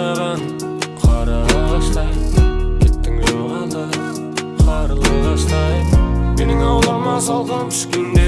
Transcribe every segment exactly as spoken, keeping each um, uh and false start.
ойнаған қараштай, кеттің жоғалып қарлығаштай, менің аулама салғам түскенде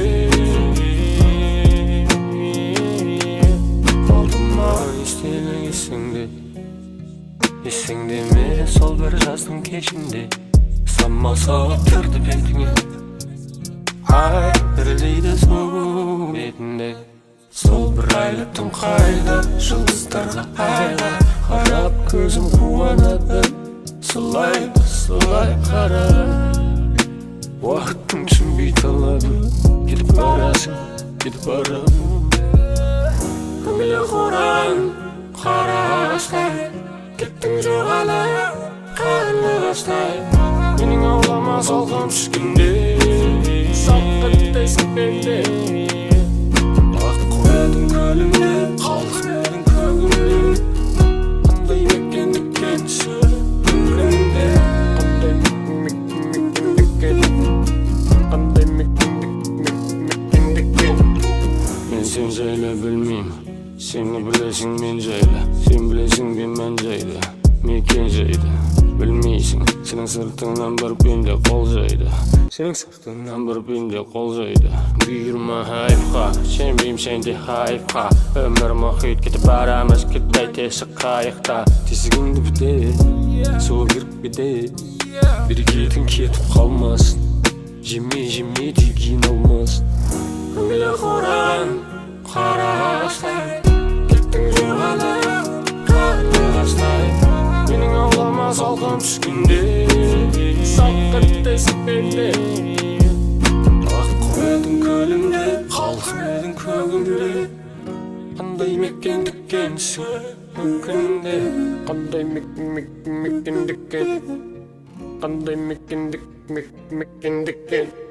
қалдым ма естелік есіңде, есіңде ме сол бір жаздың кешінде самал соғып тұрды бетіңе, ай дірілдейді су бетінде. Сол бір айлы түн қайда, жұлдыздарға айға қарап көзім қуанады, солай солай қара. Уақыттың түсінбей талады, кетіп барасың, кетіп барам. Көңілі құран қараштай, кеттің жоғалып қарлығаштай, менің аулама салғам түскенде саққыттайсың менде. Ақ қоядың көлімде, қалқымедің көгімде, қандай мекендіккен сүргінде, қандай мекендіккен, қандай мекендіккен. Мен сен жайлы білмеймін, сені білесің мен жайлы, сен білесің бен мән жайды, мекен жайды. Білмейсің, сенің сыртыңнан бір пенде қол жайды, сенің сыртыңнан бір пенде қол жайды. Бұйырма хайпқа, сенбеймін сенде хайпқа, өмір мұхит кетіп барамыз, кетпей тесік қайықта. Тесігіңді біте, суы кіріп бете, берекетің кетіп қалмасын, жеме жеме деген алмасын. Көңілі құран қараштай, кеттің жоғалып қарлығаштай, менің аулама салғам түскенде саққыттайсың менде. Ақ қоядың көлімде, қалқымедің көгімде, қандай мекендіккен сүргінде, қандай мекендіккен, қандай мекендік мекендіккен.